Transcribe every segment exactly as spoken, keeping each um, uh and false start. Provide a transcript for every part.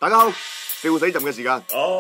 大家好，笑死朕嘅時間。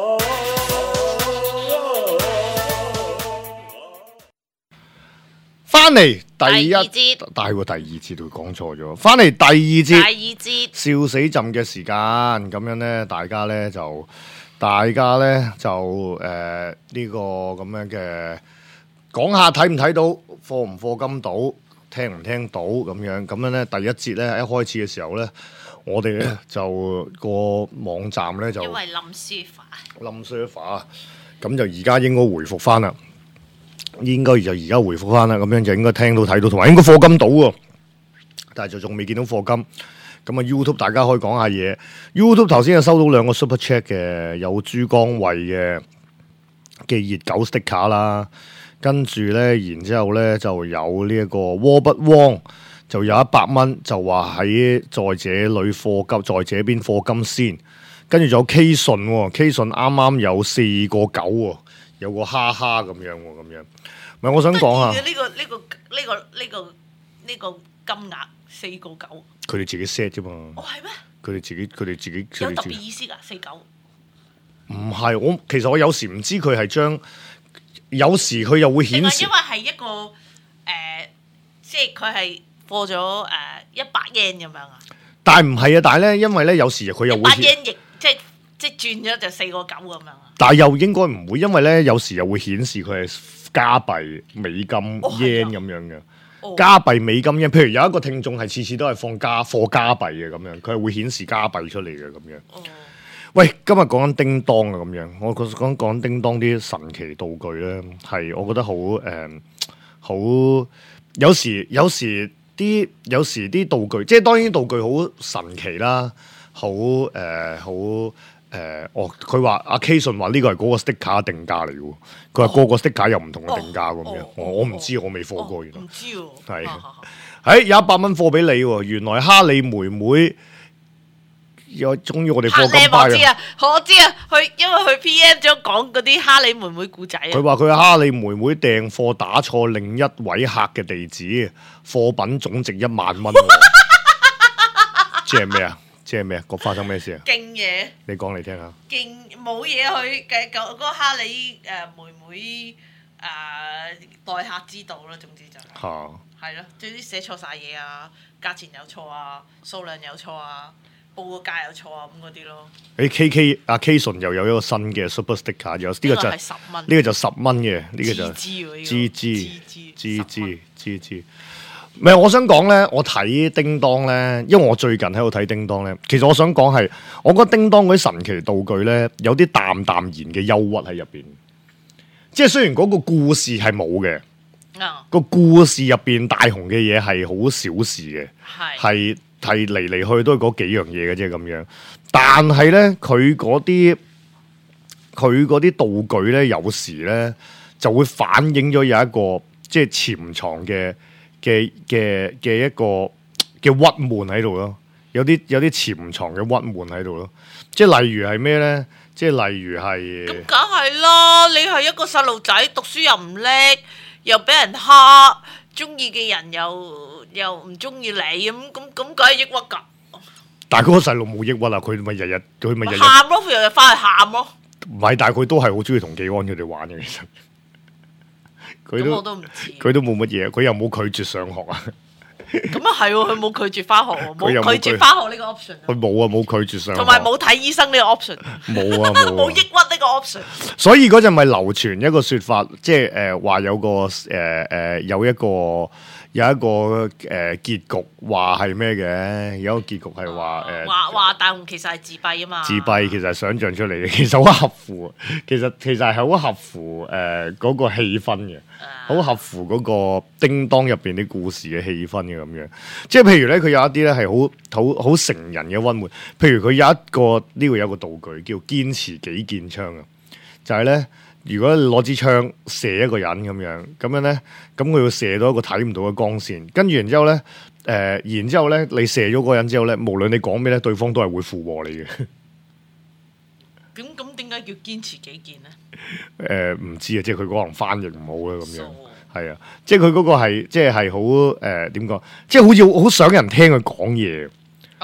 翻嚟第一節，大喎第二節都講錯咗。翻嚟第二節， 第二節笑死朕嘅時間，咁樣咧，大家咧就，大家咧就誒呢、呃這個咁樣嘅講下睇唔睇到，課唔課金到，聽唔聽到咁樣，咁樣咧第一節咧一開始嘅時候咧，我哋咧就個網站咧就因為冧書法， 冧 server，咁就而家應該回復翻啦。應該就而家回復翻啦，咁樣就應該聽到睇到，同埋應該課金到喎，但係就仲未見到課金。咁啊 YouTube 大家可以講下嘢。YouTube 頭先就收到兩個 Super Chat 嘅，有珠江衛嘅嘅熱狗 sticker 啦，跟住咧，然之後咧就有呢一個鍋不汪，就有一百蚊，就話喺在，在這裏課金，在這邊課金先。跟住仲有 K 順喎 ，K 順啱啱有四個九喎。有個哈哈咁樣喎，咁樣，唔係我想講下呢個呢個呢個呢個呢個金額四個九， 佢哋自己 set 啫嘛。 哦係咩？ 佢哋自己佢哋自己有特別意思㗎，四九。 唔係我其實我有時唔知佢係將，有時佢又會顯示， 因為係一個誒、呃，即係佢係貨咗誒一百 yen 咁樣啊。 但係唔係啊？但係咧，因為咧有時佢又會一百 yen 亦即係即係轉咗就四個九咁樣啊。 但係又應該唔會，因為咧有時又會顯示佢係加幣、美金、yen 咁樣嘅。 哦、 加幣、美金 yen，譬如有一個聽眾係次次都係放加貨加幣嘅咁樣，佢係會顯示加幣出嚟嘅咁樣。 哦、 喂，今日講緊叮當啊咁樣，我講講講叮當啲神奇道具咧，係我覺得好誒，好、呃、有時有時啲有時啲道具，即係當然道具好神奇啦，好誒好。呃誒、呃，哦，佢話阿 K 信話呢個係嗰個 sticker 定價嚟嘅喎，佢話個個 sticker 有唔同嘅定價咁樣，我我唔知，我未貨過原來， 唔知喎， 係，誒有一百蚊貨俾你喎，原來哈利妹妹有終於我哋課金班我知啊，我知啊，佢因為佢 P M 咗講嗰啲哈利妹妹故仔啊， 佢話佢哈利妹妹訂貨打錯另一位客嘅地址，貨品總值一萬蚊，即係咩啊？即係咩啊？個發生咩事啊？ 勁嘢！ 你講嚟聽下。 勁冇嘢佢嘅嗰嗰個哈利誒妹妹誒待客之道啦，總之就係。嚇！係咯，總之寫錯晒嘢啊，價錢有錯啊，數量有錯啊，報個價有錯啊咁嗰啲咯。 誒 K K 阿 K 順又有一個新嘅 Super Sticker，有呢個就係十蚊， 呢個就十蚊嘅，呢個就支支支支支支。唔係，我想講咧，我睇叮當咧，因為我最近喺度睇叮當咧，其實我想講係，我覺得叮當嗰啲神奇道具咧，有啲淡淡然嘅憂鬱喺入邊。即係雖然嗰個故事係冇嘅， 啊、 個故事入邊大雄嘅嘢係好小事嘅，係係嚟嚟去都係嗰幾樣嘢嘅啫咁樣。但係咧，佢嗰啲佢嗰啲道具咧，有時咧就會反映咗有一個即係潛藏嘅。嘅嘅嘅一個嘅鬱悶喺度咯，有啲有啲潛藏嘅鬱悶喺度咯，即係例如係咩咧？即係例如係咁， 梗係啦！你係一個細路仔，讀書又唔叻，又俾人蝦，中意嘅人又又唔中意你咁咁咁，梗係抑鬱㗎。 但係嗰個細路冇抑鬱啊，佢咪日日佢咪日日喊咯，佢日日翻去喊咯。 唔係，但係佢都係好中意同技安佢哋玩嘅，其實。佢都佢都冇乜嘢，佢又冇拒絕上學啊！ 咁啊係喎，佢冇拒絕翻學喎，冇拒絕翻學呢個 option。 佢冇啊，冇拒絕上學， 同埋冇睇醫生呢個 option。 冇啊冇。 冇抑鬱呢個 option。 所以嗰陣咪流傳一個説法，即係誒話有個誒誒、呃、有一個。有一個誒、呃、結局話係咩嘅？有一個結局係話誒話話大雄其實係自閉啊嘛。 自閉其實係想像出嚟嘅，其實好合乎，其實其實係好合乎誒嗰、呃那個氣氛嘅，好、uh, 合乎嗰個叮當入邊啲故事嘅氣氛嘅咁樣。即係譬如咧，佢有一啲咧係好好好成人嘅溫活。譬如佢有一個呢個有一個道具叫堅持己見槍啊，就係、是、咧。如果你攞支槍射一個人咁樣，咁樣咧，咁佢要射到一個睇唔到嘅光線，跟住然之後咧，誒、呃，然之後咧，你射咗嗰個人之後咧，無論你講咩咧，對方都係會附和你嘅。 咁咁點解叫堅持己見咧？ 誒、呃，唔知啊，即係佢可能翻譯唔好啦，咁樣係啊，即係佢嗰個係即係係好誒點講，即係好似好想人聽佢講嘢。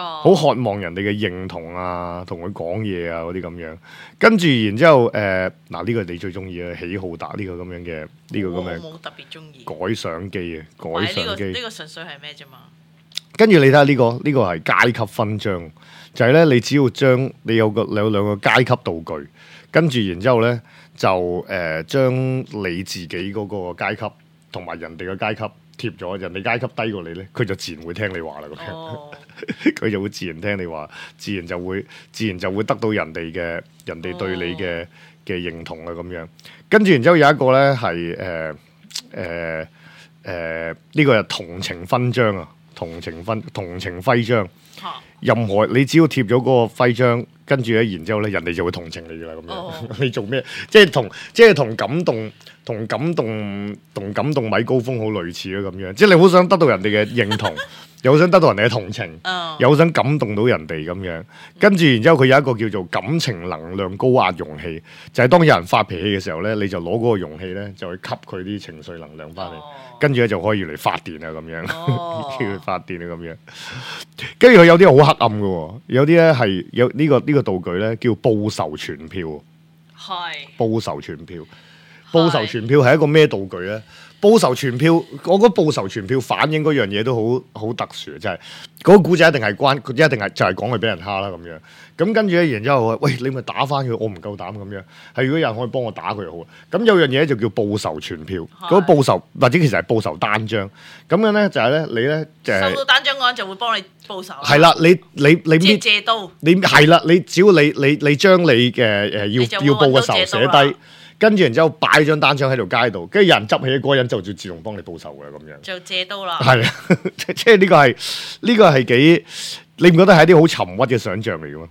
好、oh. 渴望人哋嘅認同啊，同佢講嘢啊嗰啲咁樣。跟住然之後誒嗱呢個你最中意嘅喜好達呢個咁樣嘅呢、呢個咁嘅， 我冇特別中意改相機啊，改相機。 呢、呢個呢個純粹係咩啫嘛？ 跟住你睇下呢個呢、呢個係階級勳章，就係、是、咧你只要將你有個你有兩個階級道具，跟住然之後咧就誒將、呃、你自己嗰個階級同埋人哋嘅階級貼咗，人哋階級低過你咧，佢就自然會聽你話啦咁樣，佢、oh. 就會自然聽你話，自然就會自然就會得到人哋嘅人哋對你嘅嘅、oh. 認同啊咁樣。跟住然之後有一個咧係誒誒誒呢個係同情勳章啊。同情分同情徽章，任何你只要貼咗嗰個徽章，跟住咧，然之後咧，人哋就會同情你噶啦咁樣。Oh. 你做咩？即係同即係同感動，同感動，同感動米高峰好類似咯咁樣。即係你好想得到人哋嘅認同，又好想得到人哋嘅同情，oh. 又好想感動到人哋咁樣。跟住然之後，佢有一個叫做感情能量高壓容器，就係、是、當有人發脾氣嘅時候咧，你就攞嗰個容器咧，就去吸佢啲情緒能量翻嚟。Oh.跟住咧就可以嚟發電啊咁樣，叫佢、oh. 發電啊咁樣。跟住佢有啲好黑暗嘅喎，有啲咧係有呢、呢個呢、呢個道具咧叫報仇傳票。係報仇傳票，報仇傳票係一個咩道具咧？報仇傳票，我覺得報仇傳票反映嗰樣嘢都好好特殊，就係、是、嗰個古仔一定係關，佢一定係就係講佢俾人蝦啦咁樣。咁跟住咧，然之後喂，你咪打翻佢，我唔夠膽咁樣。係如果有人可以幫我打佢就好。咁有樣嘢就叫報仇傳票，嗰、那個報仇或者其實係報仇單張。咁樣咧就係、是、咧，你咧就係、是、 收到單張嗰陣就會幫你報仇。 係啦，你你你借借刀， 你係啦，你只要你你你將你嘅誒、呃、要要報嘅仇寫低。跟住然之後擺張單張喺條街度，跟住有人執起嗰個人就會自動幫你報仇嘅咁樣。就借刀啦。係啊，即係呢個係呢、呢個係幾？你唔覺得係一啲好沉鬱嘅想像嚟嘅咩？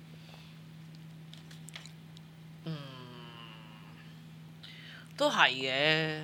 嗯，都係嘅。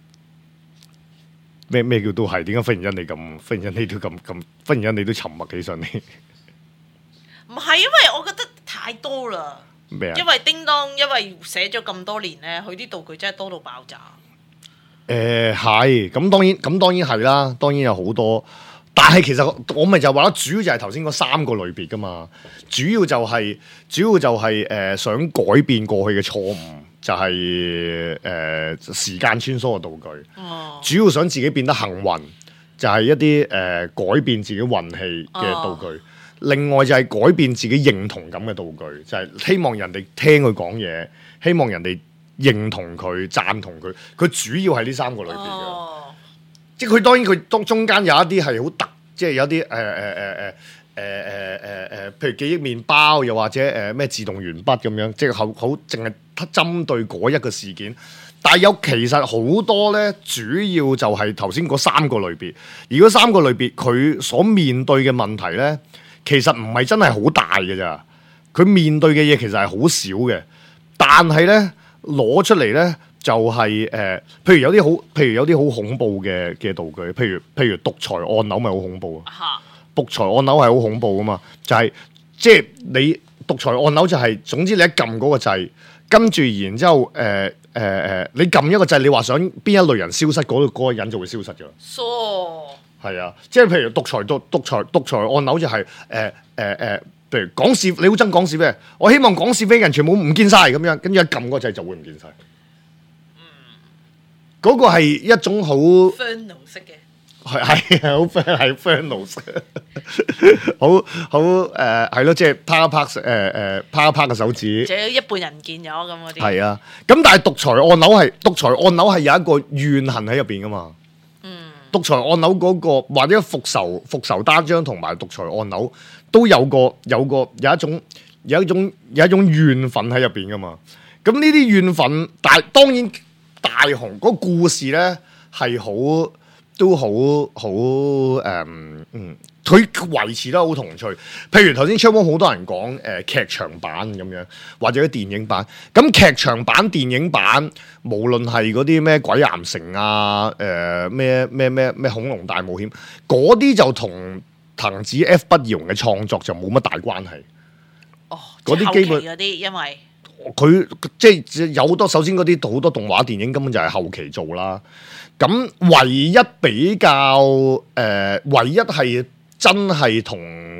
咩咩叫都係？點解忽然間你咁？忽然間你都咁咁？忽然間你都沉默起上嚟？ 唔係因為我覺得太多啦。因為叮當，因為寫咗咁多年咧，佢啲道具真係多到爆炸。 誒係，咁當然，咁當然係啦，當然有好多。但係其實我咪就話啦，主要就係頭先嗰三個類別噶嘛。主要就係、是，主要就係、是、誒、呃、想改變過去嘅錯誤，就係、是、誒、呃、時間穿梭嘅道具。哦。主要想自己變得幸運，就係、是、一啲誒、呃、改變自己運氣嘅道具。哦。另外就係改變自己認同感嘅道具，就係、是、希望人哋聽佢講嘢，希望人哋認同佢、贊同佢。佢主要係呢三個裏邊嘅，哦、即係佢當然佢當中間有一啲係好特，即係有啲誒誒誒誒誒誒誒誒，譬如記憶麵包，又或者誒咩、呃、自動鉛筆咁樣，即係好好淨係針對嗰一個事件。但係有其實好多咧，主要就係頭先嗰三個類別。而嗰三個類別佢所面對嘅問題咧，其實唔係真係好大嘅咋，佢面對嘅嘢其實係好少嘅，但係咧攞出嚟咧就係、是、誒、呃，譬如有啲好，譬如有啲好恐怖嘅嘅道具，譬如譬如獨裁按鈕咪好恐怖啊！獨裁按鈕係好恐怖噶嘛，就係即係你獨裁按鈕就係、是、總之你一撳嗰個掣，跟住然之後誒誒誒，你撳一個掣，你話想邊一類人消失，嗰、那、嗰個人就會消失噶啦。So 係啊，即係譬如獨裁獨獨裁獨裁按鈕就係誒誒誒，譬如講是你好憎講是非，我希望講是非嘅人全部唔見晒咁樣，跟住一撳個掣就會唔見晒。嗯，嗰個係一種好 Inferno 式嘅， 係係好 friend 係 Inferno 式，好好誒係咯，即係啪一啪誒誒啪一啪嘅手指， 仲有一半人唔見咗咁嗰啲。係啊，咁但係獨裁按鈕係獨裁按鈕係有一個怨恨喺入邊噶嘛。獨裁按鈕嗰、那個或者復仇復仇單張同埋獨裁按鈕都有個有個有一種有一種有一種怨憤喺入邊噶嘛。咁呢啲怨憤，但係當然大雄嗰個故事咧係好都好好誒嗯，佢維持得好童趣。譬如頭先 Charles 好多人講誒、呃、劇場版咁樣，或者電影版。咁劇場版、電影版，無論係嗰啲咩鬼岩城啊，誒咩咩咩咩恐龍大冒險，嗰啲就同藤子 F 不二雄嘅創作就冇乜大關係。 哦，嗰啲基本嗰啲，因為佢即係有好多，首先嗰啲好多動畫電影根本就係後期做啦。咁唯一比較誒、呃，唯一係真係同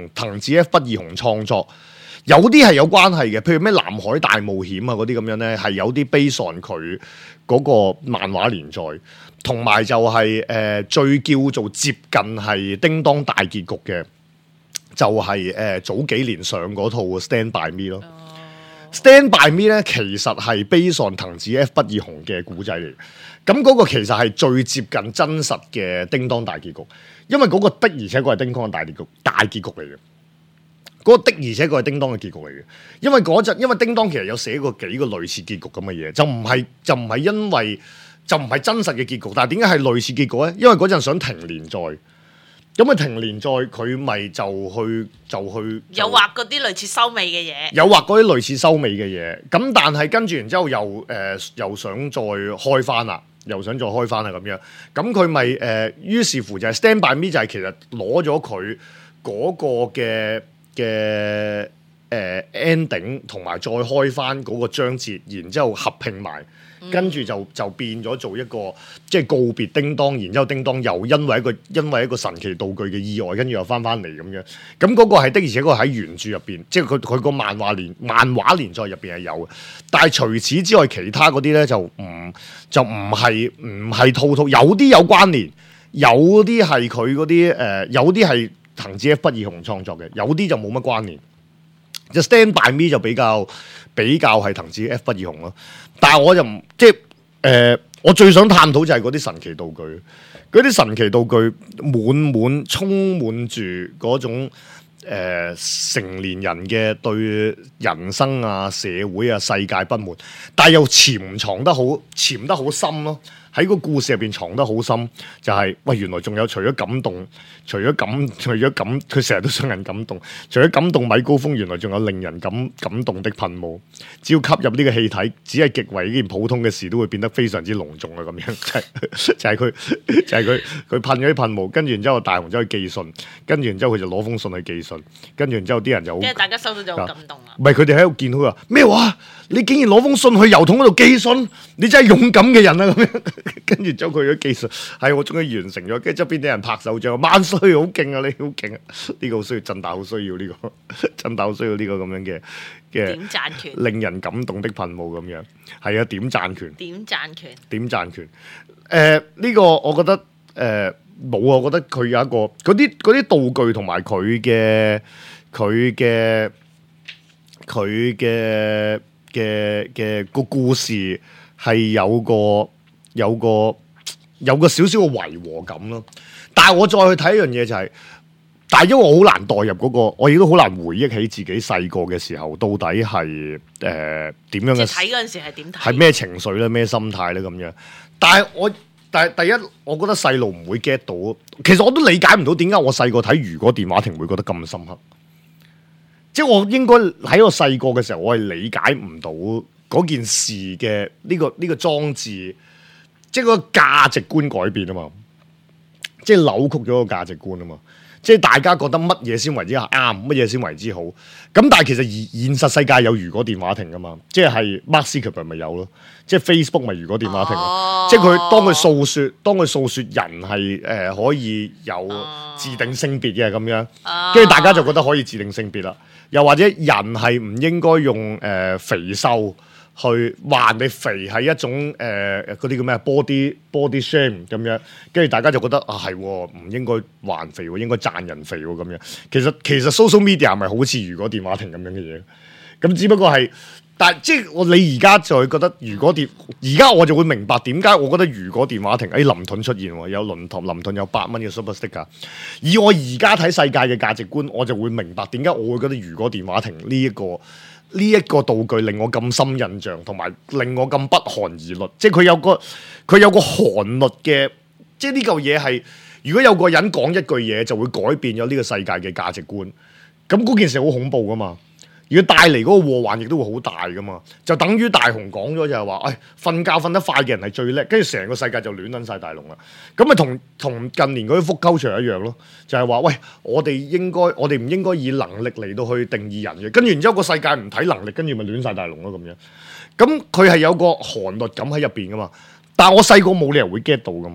同藤子 F 不二雄創作，有啲係有關係嘅，譬如咩南海大冒險啊嗰啲咁樣咧，係有啲 base on 佢嗰個漫畫連載，同埋就係、是、誒、呃、最叫做接近係叮當大結局嘅，就係、是、誒、呃、早幾年上嗰套 Stand by Me 咯。Stand by Me 咧，其實係 base on 藤子 F 不二雄嘅古仔嚟，咁嗰個其實係最接近真實嘅叮當大結局，因為嗰個的而且確係叮當嘅大結局，大結局嚟嘅。嗰、那個的而且確係叮當嘅結局嚟嘅，因為嗰陣因為叮當其實有寫過幾個類似結局咁嘅嘢，就唔係就唔係因為就唔係真實嘅結局，但係點解係類似結局咧？因為嗰陣想停連載。咁啊停連載，佢咪就去就去， 有畫嗰啲類似收尾嘅嘢， 有畫嗰啲類似收尾嘅嘢。咁但係跟住然之後又誒、呃、又想再開翻啦，又想再開翻啦咁樣。咁佢咪誒於是乎就係 Stand by Me 就係其實攞咗佢嗰個嘅嘅誒 ending 同埋再開翻嗰個章節，然之後合併埋。跟住就就變咗做一個即係告別叮當，然之後叮當又因為一個因為一個神奇道具嘅意外，跟住又翻翻嚟咁樣。咁嗰個係的，而且確喺原著入邊，即係佢佢個漫畫連漫畫連載入邊係有嘅。但係除此之外，其他嗰啲咧就唔就唔係唔係套套，有啲有關聯，有啲係佢嗰啲誒，有啲係藤子 F 不二雄創作嘅，有啲就冇乜關聯。就 Stand by Me 就比較比較係藤子 F 不二雄咯。但係我就唔即係誒、呃，我最想探討就係嗰啲神奇道具，嗰啲神奇道具滿滿充滿住嗰種誒、呃、成年人嘅對人生啊、社會啊、世界不滿，但係又潛藏得好潛得好深咯。喺個故事入邊藏得好深，就係、是、喂原來仲有除咗感動，除咗感，除咗感，佢成日都想人感動。除咗感動米高峰，原來仲有令人感感動的噴霧。只要吸入呢個氣體，只係極為一件普通嘅事，都會變得非常之隆重啊！咁樣就係、是、佢，就係佢，佢噴咗啲噴霧，跟住然之後大雄走去寄信，跟住然之後佢就攞封信去寄信，跟住然之後啲人就好， 即係大家收到就好感動啊！ 唔係佢哋喺度見到佢話咩話？你竟然攞封信去郵筒嗰度寄信，你真係勇敢嘅人啊！咁樣。跟住將佢嘅技術係我終於完成咗，跟住側邊啲人拍手掌，萬歲，好勁啊！你好勁啊！呢、這個好需要振大，好需要呢、這個振大，好需要呢個咁樣嘅嘅點讚權， 令人感動的噴霧咁樣，係啊，點讚權， 點讚權， 點讚權。誒、呃，呢、這個我覺得誒冇啊，我覺得佢有一個嗰啲嗰啲道具同埋佢嘅佢嘅佢嘅嘅嘅個故事係有個。有個有個少少嘅違和感咯，但係我再去睇一樣嘢就係、是，但係因為我好難代入嗰、那個，我亦都好難回憶起自己細個嘅時候到底係誒點樣嘅睇嗰陣時係點睇， 係咩情緒咧，咩心態咧咁樣。但係我但係第一，我覺得細路唔會 get 到，其實我都理解唔到點解我細個睇《如果電話亭》會覺得咁深刻。即係我應該喺我細個嘅時候，我係理解唔到嗰件事嘅呢、這個呢、這個裝置。即係個價值觀改變啊嘛，即係扭曲咗個價值觀啊嘛，即係大家覺得乜嘢先為之啱，乜嘢先為之好。咁但係其實現現實世界有如果電話亭噶嘛，即係 Mark Zuckerberg 咪有咯，即係 Facebook 咪如果電話亭，哦、即係佢當佢訴説，當佢訴説人係誒、呃、可以有自定性別嘅咁樣，跟住、哦、大家就覺得可以自定性別啦。又或者人係唔應該用誒、呃、肥瘦。去話你肥係一種誒嗰啲叫咩 body body shame 咁樣，跟住大家就覺得啊係唔應該話肥喎，應該讚人肥喎咁樣。其實其實 social media 咪好似如果電話亭咁樣嘅嘢，咁只不過係，但係即係我你而家就會覺得如果電，而家我就會明白點解我覺得如果電話亭誒林頓出現喎，有林頓林頓有八蚊嘅 super sticker。以我而家睇世界嘅價值觀，我就會明白點解我會覺得如果電話亭呢一個。呢一個道具令我咁深印象，同埋令我咁不寒而栗。即係佢有個佢有個寒栗嘅，即係呢嚿嘢係，如果有個人講一句嘢，就會改變咗呢個世界嘅價值觀。咁嗰件事好恐怖噶嘛，如果帶嚟嗰個禍患亦都會好大噶嘛。就等於大雄講咗就係話，誒、哎、瞓覺瞓得快嘅人係最叻，跟住成個世界就亂撚晒大龍啦。咁咪同同近年嗰啲 woke culture一樣咯，就係、是、話喂，我哋應該我哋唔應該以能力嚟到去定義人嘅，跟住然之後個世界唔睇能力，跟住咪亂晒大龍咯咁樣。咁佢係有個寒栗感喺入邊噶嘛，但係我細個冇理由會 get 到噶嘛。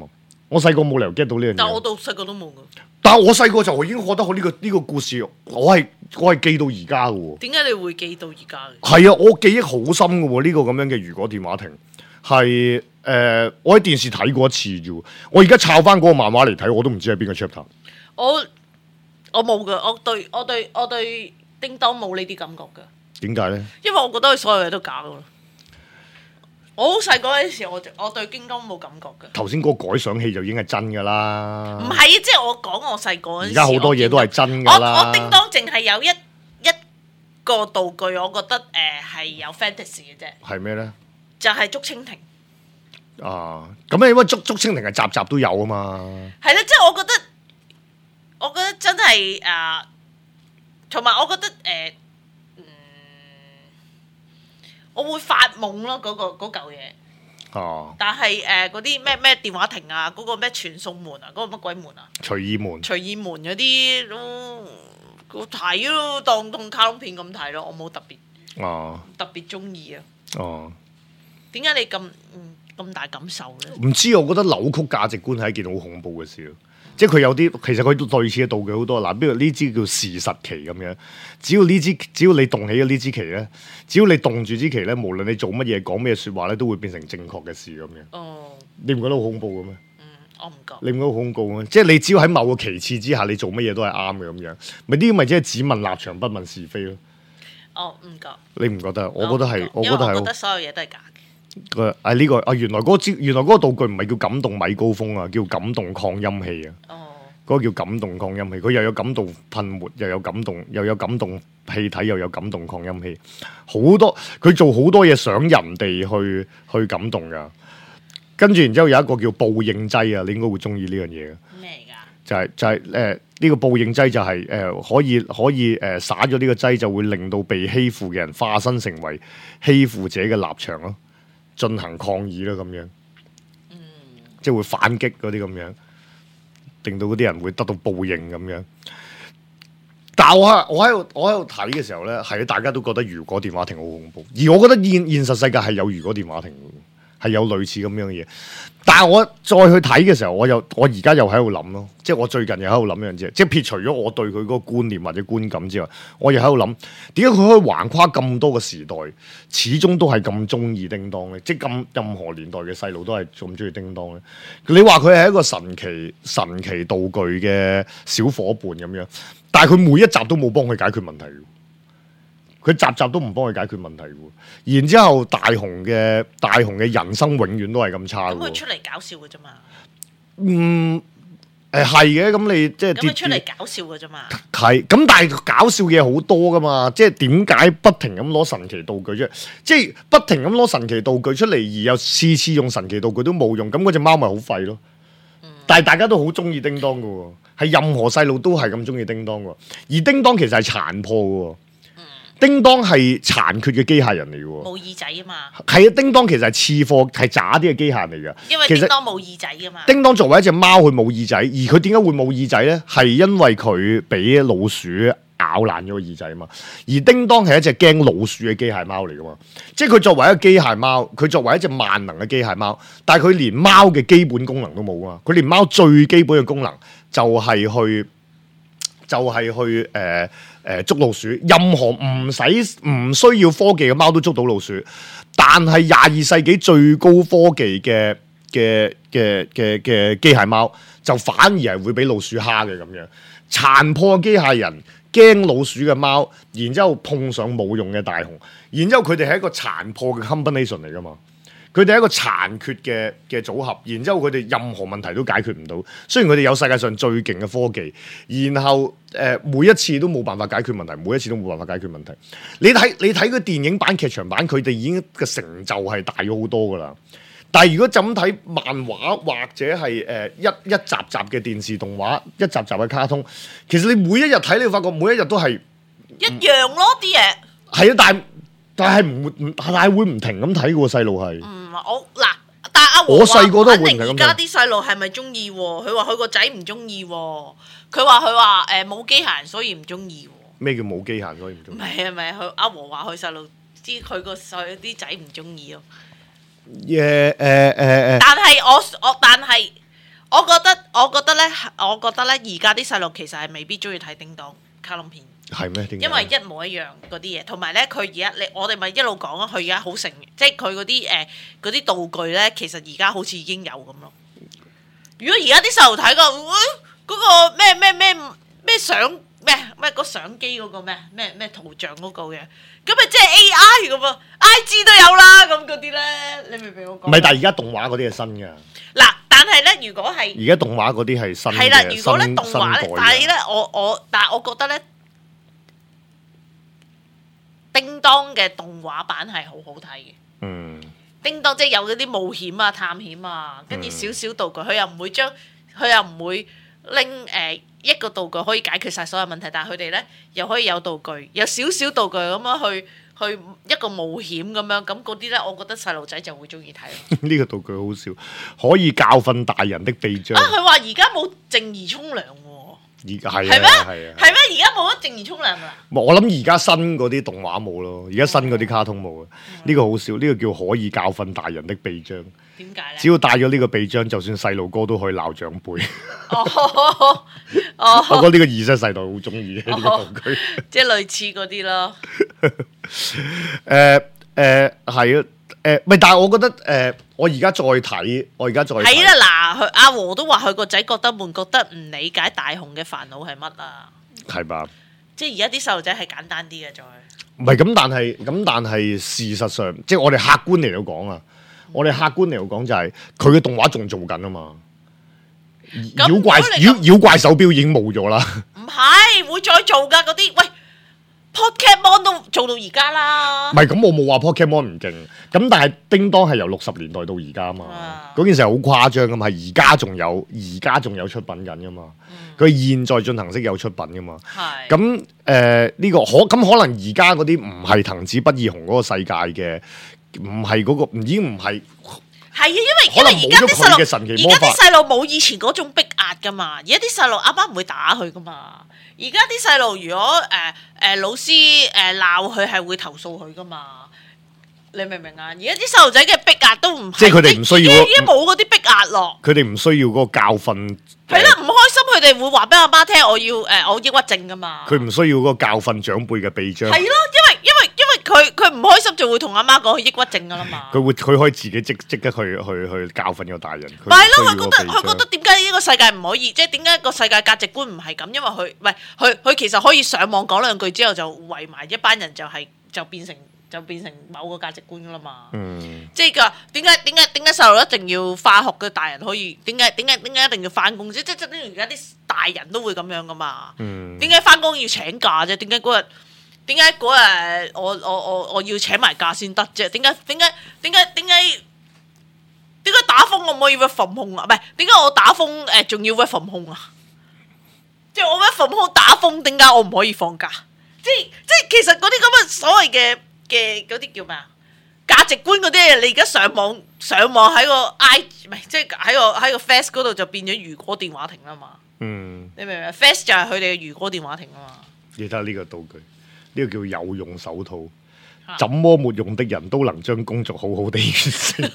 我細個冇理由 get 到呢樣嘢。 但我到細個都冇㗎。 但係我細個就已經覺得好呢個呢個故事，我係我係記到而家嘅喎。 點解你會記到而家嘅？ 係啊，我記憶好深嘅喎，呢個咁樣嘅如果電話亭係誒，我喺電視睇過一次啫。我而家抄翻嗰個漫畫嚟睇，我都唔知係邊個 chapter。 我我冇㗎，我對我對我對叮當冇呢啲感覺㗎。 點解咧？ 因為我覺得佢所有嘢都假㗎咯。我好細個嗰陣時，我我對叮當冇感覺㗎。 頭先嗰個改相器就已經係真㗎啦。 唔係啊，即係我講我細個嗰陣時。 而家好多嘢都係真㗎啦。 我我叮當淨係有一一個道具，我覺得誒係、呃、有 fantasy 嘅啫。 係咩咧？ 就係竹蜻蜓。 啊，咁啊，因為竹竹蜻蜓係集集都有啊嘛。 係啦，即係我覺得，我覺得真係誒，同、呃、埋我覺得誒。呃我會發夢咯，嗰、嗰個嗰嚿嘢。哦。但係誒嗰啲咩咩電話亭啊，嗰、嗰個咩傳送門啊，嗰、嗰個乜鬼門啊？隨意門。 隨意門嗰啲都我睇咯，當當卡通片咁睇咯，我冇特別。哦。特別中意啊。哦。點解你咁嗯咁大感受咧？唔知，我覺得扭曲價值觀係一件好恐怖嘅事咯。即係佢有啲，其實佢都類似嘅道具好多。嗱，比如呢支叫事實旗咁樣，只要呢支，只要你動起咗呢支旗咧，只要你動住支旗咧，無論你做乜嘢、講咩説話咧，都會變成正確嘅事咁樣。哦，你唔覺得好恐怖嘅咩？嗯，我唔覺。你唔覺得好恐怖咩？即係你只要喺某個旗幟之下，你做乜嘢都係啱嘅咁樣，咪呢啲咪即係只問立場不問是非咯。哦，唔覺。你唔覺得？我覺得係，我覺得係。我覺得所有嘢都係假嘅。個啊呢個啊原來嗰支原來嗰個道具唔係叫感動米高峰啊，叫感動擴音器啊。哦。嗰個叫感動擴音器，佢又有感動噴沫，又有感動，又有感動氣體，又有感動擴音器，好多佢做好多嘢想人哋去去感動噶。跟住然之後有一個叫報應劑啊，你應該會中意呢樣嘢嘅。咩嚟㗎？就係、是、就係誒呢個報應劑就係、是、誒、呃、可以可以誒灑咗呢個劑就會令到被欺負嘅人化身成為欺負者嘅立場咯，進行抗議咯咁樣。嗯。即係會反擊嗰啲咁樣。令到嗰啲人會得到報應咁樣，但係我喺我喺度我喺度睇嘅時候咧，係大家都覺得如果電話亭好恐怖，而我覺得現現實世界係有如果電話亭，係有類似咁樣嘅嘢。但係我再去睇嘅時候，我又我而家又喺度諗咯，即係我最近又喺度諗一樣嘢，即係撇除咗我對佢嗰個觀念或者觀感之外，我又喺度諗點解佢可以橫跨咁多個時代，始終都係咁中意叮當咧？即係咁任何年代嘅細路都係咁中意叮當咧？你話佢係一個神奇神奇道具嘅小夥伴咁樣，但係佢每一集都冇幫佢解決問題。佢集集都唔幫佢解決問題喎，然之後大雄嘅大雄嘅人生永遠都係咁差。咁佢出嚟搞笑嘅啫嘛。嗯，誒係嘅，咁你即係咁佢出嚟搞笑嘅啫嘛。係，咁但係搞笑嘢好多噶嘛，即係點解不停咁攞神奇道具啫？即係不停咁攞神奇道具出嚟，而又次次用神奇道具都冇用，咁嗰隻貓咪好廢咯。嗯、但係大家都好中意叮當噶喎，係任何細路都係咁中意叮當噶，而叮當其實係殘破噶。叮當係殘缺嘅機械人嚟嘅喎，冇耳仔啊嘛。係啊，叮當其實係次貨，係渣啲嘅機械人嚟嘅。因為叮當冇耳仔啊嘛。叮當作為一隻貓，佢冇耳仔，而佢點解會冇耳仔咧？係因為佢俾老鼠咬爛咗個耳仔啊嘛。而叮當係一隻驚老鼠嘅機械貓嚟噶嘛。即係佢作為一個機械貓，佢作為一隻萬能嘅機械貓，但係佢連貓嘅基本功能都冇啊。佢連貓最基本嘅功能就係去，就係、是、去誒。呃誒捉老鼠，任何唔使唔需要科技嘅貓都捉到老鼠，但係廿二世紀最高科技嘅嘅嘅嘅嘅機械貓就反而係會俾老鼠蝦嘅咁樣，殘破嘅機械人驚老鼠嘅貓，然之後碰上冇用嘅大雄，然之後佢哋係一個殘破嘅 combination 嚟㗎嘛。佢哋係一個殘缺嘅嘅組合，然之後佢哋任何問題都解決唔到。雖然佢哋有世界上最勁嘅科技，然後誒、呃、每一次都冇辦法解決問題，每一次都冇辦法解決問題。你睇你睇個電影版、劇場版，佢哋已經嘅成就係大咗好多噶啦。但係如果就咁睇漫畫或者係誒、呃、一一集集嘅電視動畫，一集集嘅卡通，其實你每一日睇，你會發覺每一日都係一樣咯啲嘢。係啊，但係但係唔會，但係會唔停咁睇嘅喎，細路係。嗯，我嗱，但係阿我細個都會唔停咁睇。而家啲細路係咪中意？佢話佢個仔唔中意。佢話佢話誒冇機械人，所以唔中意。咩叫冇機械人所以唔中意？唔係啊，唔係佢阿和話佢細路知佢個細啲仔唔中意咯。誒誒誒誒。但係我我但係我覺得我覺得咧，我覺得咧，而家啲細路其實係未必中意睇叮當卡通片。 係咩？ 因為一模一樣嗰啲嘢，同埋咧佢而家你我哋咪一路講啊，佢而家好成，即係佢嗰啲誒嗰啲道具咧，其實而家好似已經有咁咯。如果而家啲細路睇個嗰個咩咩咩咩相咩咩個相機嗰個咩咩咩圖像嗰個嘅，咁咪即係 A I 咁啊 ，I G 都有啦，咁嗰啲咧，你明唔明我講？ 唔係，但係而家動畫嗰啲係新嘅。 嗱，但係咧，如果係而家動畫嗰啲係新嘅， 係啦，如果咧動畫咧，但係咧，我我但係我覺得咧。叮當嘅動畫版係好好睇嘅，嗯，叮當即係有嗰啲冒險啊、探險啊，跟住少少道具，佢又唔會將，佢又唔會拎誒、呃、一個道具可以解決晒所有問題，但係佢哋咧又可以有道具，有少少道具咁樣去去一個冒險咁樣，咁嗰啲咧，我覺得細路仔就會中意睇。呢個道具好笑，可以教訓大人的臂章。 啊，佢話而家冇靜兒沖涼喎。 而係係咩？ 係啊！ 係咩？而家冇得靜兒沖涼㗎啦！ 我諗而家新嗰啲動畫冇咯，而家新嗰啲卡通冇啊！呢、嗯、個好笑，呢、呢個叫可以教訓大人的臂章。 點解咧？ 只要帶咗呢個臂章，就算細路哥都可以鬧長輩。 哦哦， 我覺得呢個二世世代好中意嘅呢個道具， 即係類似嗰啲咯。 誒誒係啊！誒，唔係，但係我覺得誒、呃，我而家再睇，我而家再睇係啦，嗱，阿和都話佢個仔覺得悶，覺得唔理解大雄嘅煩惱係乜啊？ 係吧？ 即係而家啲細路仔係簡單啲嘅，再唔係咁，但係咁，但係事實上，即係我哋客觀嚟到講啊，嗯、我哋客觀嚟到講就係佢嘅動畫仲做緊啊嘛。妖怪妖妖怪手錶已經冇咗啦。 唔係會再做㗎嗰啲，喂。Pokemon 都做到而家啦， 唔係咁我冇話 Pokemon 唔勁，咁但係叮當係由六十年代到而家啊嘛，嗰、啊、件事係好誇張噶嘛，係而家仲有，而家仲有出品緊噶嘛，佢、嗯、現在進行式有出品噶嘛，咁誒呢個可咁可能而家嗰啲唔係藤子不二雄嗰個世界嘅，唔係嗰個，已經唔係。 係啊，因為因為而家啲細路，而家啲細路冇以前嗰種逼壓噶嘛，而家啲細路阿媽唔會打佢噶嘛，而家啲細路如果誒誒、呃呃、老師誒鬧佢係會投訴佢噶嘛，你明唔明啊？而家啲細路仔嘅逼壓都唔，即係佢哋唔需要，已經冇嗰啲逼壓咯。 佢哋唔需要嗰個教訓。 係啦，唔開心佢哋會話俾阿媽聽，我要誒、呃、我抑鬱症噶嘛。 佢唔需要嗰個教訓長輩嘅臂章。 係咯，因為因為因為佢佢唔開心就會同阿媽講佢抑鬱症噶啦嘛。 佢會佢可以自己即即刻去去去教訓個大人。 咪係咯，佢覺得佢覺得點解呢個世界唔可以，即係點解個世界價值觀唔係咁？因為佢唔係佢佢其實可以上網講兩句之後就圍埋一班人就係、是、就變成。就變成某個價值觀噶啦嘛，嗯、即係個點解點解點解細路一定要返學嘅大人可以點解點解點解一定要返工？即即即而家啲大人都會咁樣噶嘛？點解返工要請假啫？點解嗰日點解嗰日我我我我要請埋假先得啫？點解點解點解點解點解打風我唔可以 work from home啊？唔係點解我打風誒仲要 work from home啊？即係我 work from home打風，點解我唔可以放假？即係即係其實嗰啲咁嘅所謂嘅。嘅嗰啲叫咩啊？價值觀嗰啲嘢，你而家上網上網喺個 I 唔係即係喺個喺個 Face 嗰度就變咗如果電話亭啦嘛。嗯，你明唔明 ？Face 就係佢哋嘅如果電話亭啊嘛。你睇下呢個道具，呢、呢個叫有用手套，啊、怎麼沒用的人都能將工作好好地完成。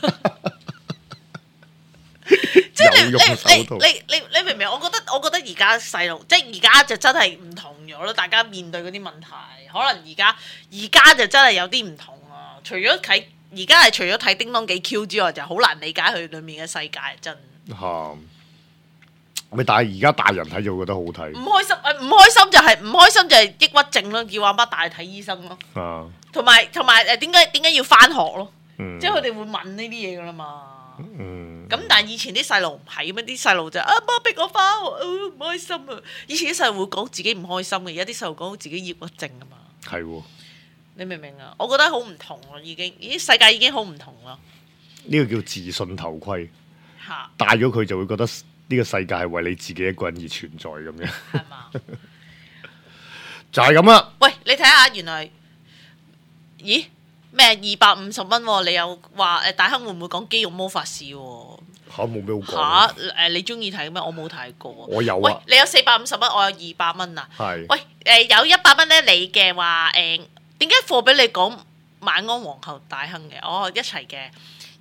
即係你你你你你你明唔明？我覺得我覺得而家細路即係而家就真係唔同咗咯，大家面對嗰啲問題，可能而家而家就真係有啲唔同啊！除咗睇而家係除咗睇叮當幾 Q 之外，就好難理解佢裏面嘅世界真。嚇！咪但係而家大人睇就覺得好睇。唔開心誒，唔開心就係唔開心就係抑鬱症咯，叫阿媽帶去睇醫生咯。啊！同埋同埋誒點解點解要返學咯？嗯、即係佢哋會問呢啲嘢噶啦嘛。嗯，咁但係以前啲細路唔係咩？啲細路就阿媽逼我翻學，唔開心啊！以前啲細路會講自己唔開心嘅，而家啲細路講自己抑鬱症啊嘛。係喎，你明唔明啊？我覺得好唔同咯，已經，咦，世界已經好唔同咯。呢個叫自信頭盔，吓戴咗佢就會覺得呢個世界係為你自己一個人而存在咁樣。係嘛？就係咁啦。喂，你睇下，原來，咦？咩二百五十蚊？你又話誒大亨會唔會講肌肉魔法士喎？嚇，冇咩好講嚇誒！你中意睇咩？我冇睇過。我有啊。喂，你有四百五十蚊，我有二百蚊啊。係是。喂誒、呃，有一百蚊咧，你嘅話誒點解貨俾你講晚安皇后大亨嘅？哦，一齊嘅。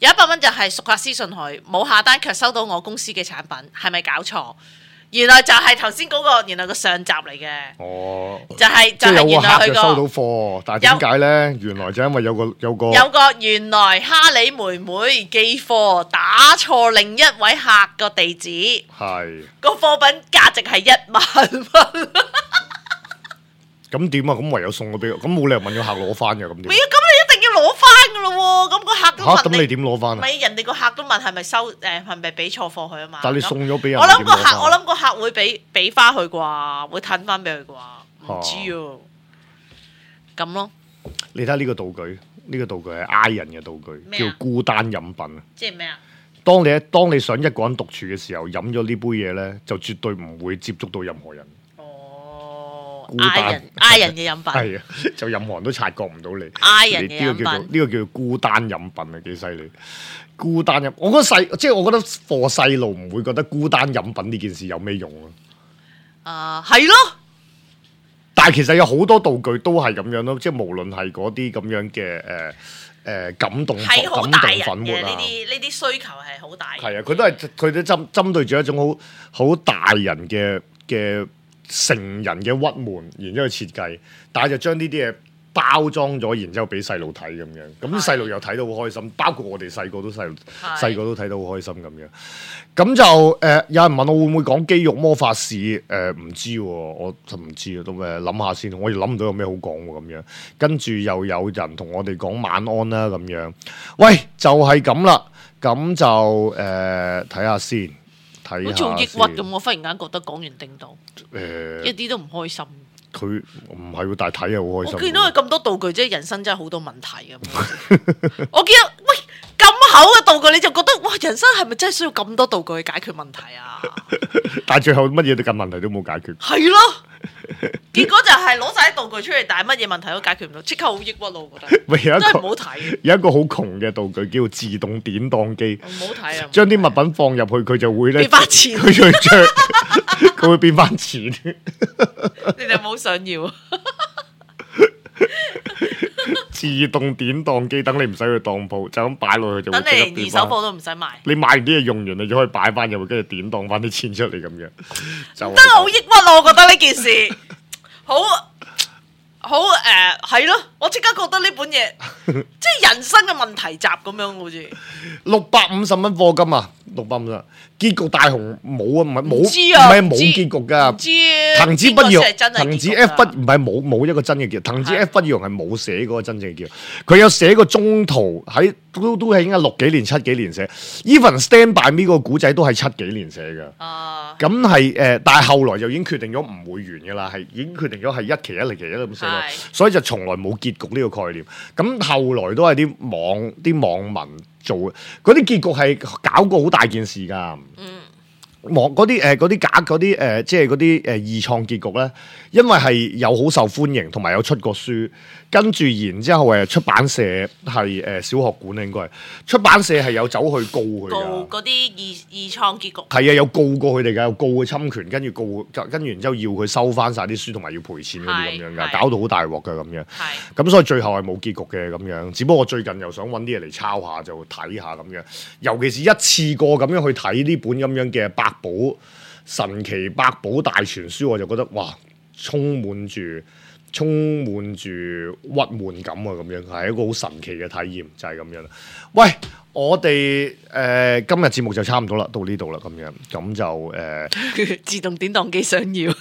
有一百蚊就係熟客私信佢，冇下單卻收到我公司嘅產品，係咪搞錯？原來就係頭先嗰個，原來個上集嚟嘅。 哦， 就係就即係有個係原來佢客就收到個貨，但係點解咧？原來就因為有個有個有個原來哈利妹妹寄貨打錯另一位客個地址， 係個貨品價值係一萬蚊。 咁點啊？咁唯有送咗俾佢，咁冇理由問個客攞翻嘅咁點？ 唔係啊，咁你一定要攞翻噶咯喎！咁個客都嚇， 問咁你點攞翻啊？ 咪人哋個客都問係咪收誒係咪俾錯貨佢啊嘛？ 但係你送咗俾人， 我諗個客， 點攞返我諗個客會俾俾翻佢啩，會褪翻俾佢啩，唔知喎。咁咯。 你睇下呢個道具，呢個道具係 I 人嘅道具， 咩啊叫孤單飲品啊！ 即係咩啊？ 當你當你想一個人獨處嘅時候，飲咗呢杯嘢咧，就絕對唔會接觸到任何人。 哦孤單 ，I 人 I 人嘅飲品。 係啊，就任何人都察覺唔到你。 I 人嘅飲呢個叫做品。 呢個叫做孤單飲品啊，幾犀利！孤單飲，我覺得細即係我覺得貨細路唔會覺得孤單飲品呢件事有咩用啊。 啊，係咯。 但係其實有好多道具都係咁樣咯，即係無論係嗰啲咁樣嘅誒誒感動係好感動大人粉末啊， 嘅呢啲呢啲需求係好大嘅。 係啊，佢都係佢都針針對住一種好好大人嘅嘅成人嘅鬱悶，然之後設計，但係就將呢啲嘢包裝咗，然之後俾細路睇咁樣，咁細路又睇到好開心，包括我哋細個都細細個都睇到好開心咁樣。咁就誒、呃，有人問我會唔會講肌肉魔法士？誒、呃、唔知喎，我就唔知啊，都誒諗下先。我亦諗唔到有咩好講喎咁樣。跟住又有人同我哋講晚安啦咁樣。喂，就係咁啦。咁就誒睇下先，睇下好似好抑鬱咁，我忽然間覺得講完叮當， 誒， 一啲都唔開心。 佢唔係喎，但係睇係好開心。 我見到佢咁多道具，即係人生真係好多問題咁。我見到喂咁厚嘅道具，你就覺得哇，人生係咪真係需要咁多道具去解決問題啊？ 但係最後乜嘢嘅問題都冇解決。 係咯，結果就係攞晒啲道具出嚟，但係乜嘢問題都解決唔到，即刻好抑鬱咯，我覺得。 喂，有一個真係唔好睇， 有一個好窮嘅道具叫做自動典當機， 唔好睇啊！ 將啲物品放入去，佢就會咧變翻錢佢就會着，佢會變翻錢。 你哋冇想要？ 自動典當機，等你唔使去當鋪，就咁擺落去就會等你連二手貨都唔使買。 你買完啲嘢用完，你就可以擺翻入去，跟住典當翻啲錢出嚟咁樣。就真係好抑鬱咯！我覺得呢件事好好誒，係咯，我即刻覺得呢本嘢即係人生嘅問題集咁樣，好似六百五十蚊課金啊，六百五十。結局大雄冇啊，唔係冇，唔唔知啊係冇唔知結局㗎。 唔知啊藤子不二雄邊個先係真係藤子結局 F 不啊唔係冇冇一個真嘅結局，藤子係 F 不二雄係冇寫嗰個真正嘅結局，佢有寫個中途喺都都係應該六幾年七幾年寫，even Stand By Me 個古仔都係七幾年寫㗎。 啊， 咁係誒，但係後來就已經決定咗唔會完㗎啦，係已經決定咗係一期一嚟期一路咁寫落， 係所以就從來冇結局呢個概念。咁後來都係啲網啲網民做嘅，嗰啲結局係搞過好大件事㗎。 嗯。 網嗰啲誒嗰啲假嗰啲誒即係嗰啲誒二創結局咧，因為係有好受歡迎，同埋有出過書，跟住然之後誒出版社係誒小學館應該係出版社係有走去告佢告㗎。 嗰啲二二創結局。 係啊，有告過佢哋㗎，有告佢侵權，跟住告，跟住然之後要佢收翻晒啲書，同埋要賠錢嗰啲咁樣㗎， 係搞到好大鑊㗎咁樣。 係咁所以最後係冇結局嘅咁樣，只不過我最近又想揾啲嘢嚟抄下，就睇下咁樣。尤其是一次過咁樣去睇呢本咁樣嘅百寶神奇百寶大全書，我就覺得哇，充滿住充滿住鬱悶感啊！咁樣係一個好神奇嘅體驗，就係、是、咁樣啦。喂，我哋誒、呃、今日節目就差唔多啦，到呢度啦，咁樣咁就誒、呃、 自動典當機想要，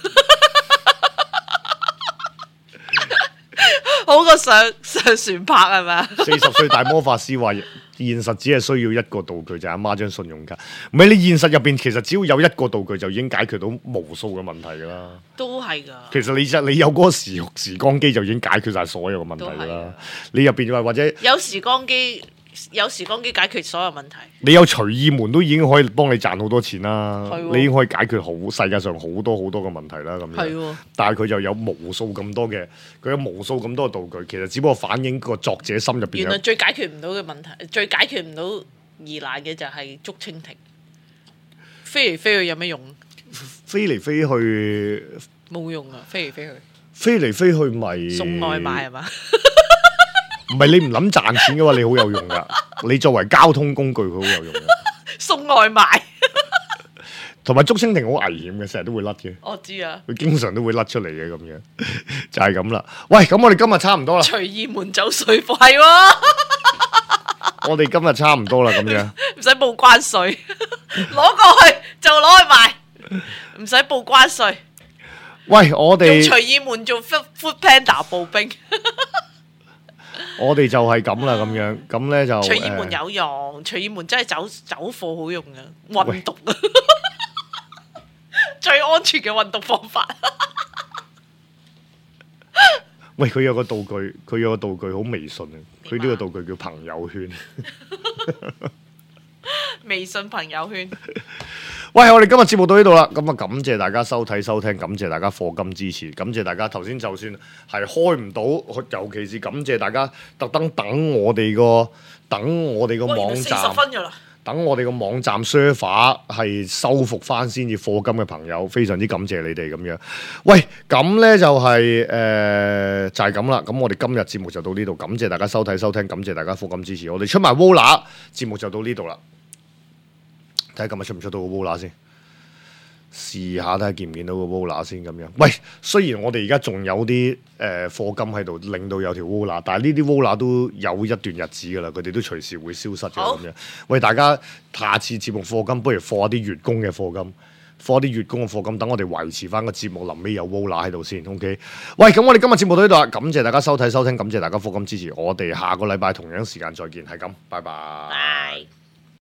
好過上上船拍係咪啊？ 四十歲大魔法師話：現實只係需要一個道具，就係阿媽張信用卡。唔係你現實入邊，其實只要有一個道具，就已經解決到無數嘅問題㗎啦。 都係㗎。 其實你就你有嗰個時時光機，就已經解決晒所有嘅問題㗎啦都係啊。 你入邊話或者有時光機，有時光機解決所有問題。 你有隨意門都已經可以幫你賺好多錢啦。 係喎你已經可以解決好世界上好多好多嘅問題啦。咁樣係喎。 但係佢就有無數咁多嘅，佢有無數咁多嘅道具，其實只不過反映個作者心入邊有原來最解決唔到嘅問題，最解決唔到疑難嘅就係捉蜻蜓，飛嚟飛去有咩用？ 飛嚟飛去， 冇用啊！飛嚟飛去飛嚟飛去咪送外賣係嘛？ 唔係你唔諗賺錢嘅話，你好有用噶。你作為交通工具，佢好有用嘅。 送外賣， 同埋竹蜻蜓好危險嘅，成日都會甩嘅。 我知啊。 佢經常都會甩出嚟嘅咁樣，就係咁啦。喂，咁我哋今日差唔多啦。 隨意門走水貨係喎。 我哋今日差唔多啦，咁樣唔使報關稅，攞過去就攞去賣，唔使報關稅。 喂，我哋用隨意門做 Food Panda 步兵。 我哋就係咁啦，咁樣咁咧就隨意門有用，隨意門真係走走貨好用啊，運毒啊，最安全嘅運毒方法。 喂，佢有個道具，佢有個道具好微信啊！佢呢個道具叫朋友圈。 微信朋友圈。 喂，我哋今日節目到呢度啦，咁啊感謝大家收睇收聽，感謝大家課金支持，感謝大家頭先就算係開唔到，尤其是感謝大家特登等我哋個等我哋個網站。 四十分㗎啦。 等我哋個網站 server 係修復翻先至課金嘅朋友，非常之感謝你哋咁樣。喂，咁呢就係、是、誒、呃、就係咁啦。咁我哋今日節目就到呢度，感謝大家收睇收聽，感謝大家課金支持。我哋出埋 Vola 節目就到呢度啦。睇下今日出唔出到個 Vola 先，試下睇下見唔見到個 Vola 先咁樣。喂，雖然我哋而家仲有啲誒課金喺度，令到有條 Vola，但係呢啲 Vola 都有一段日子噶啦，佢哋都隨時會消失嘅咁樣。喂，大家下次節目課金，不如課一啲月供嘅課金，課一啲月供嘅課金，等我哋維持翻個節目臨尾有 Vola 喺度先。OK， 喂，咁我哋今日節目到呢度啦，感謝大家收睇收聽，感謝大家課金支持，我哋下個禮拜同樣時間再見，係咁，拜拜。 拜。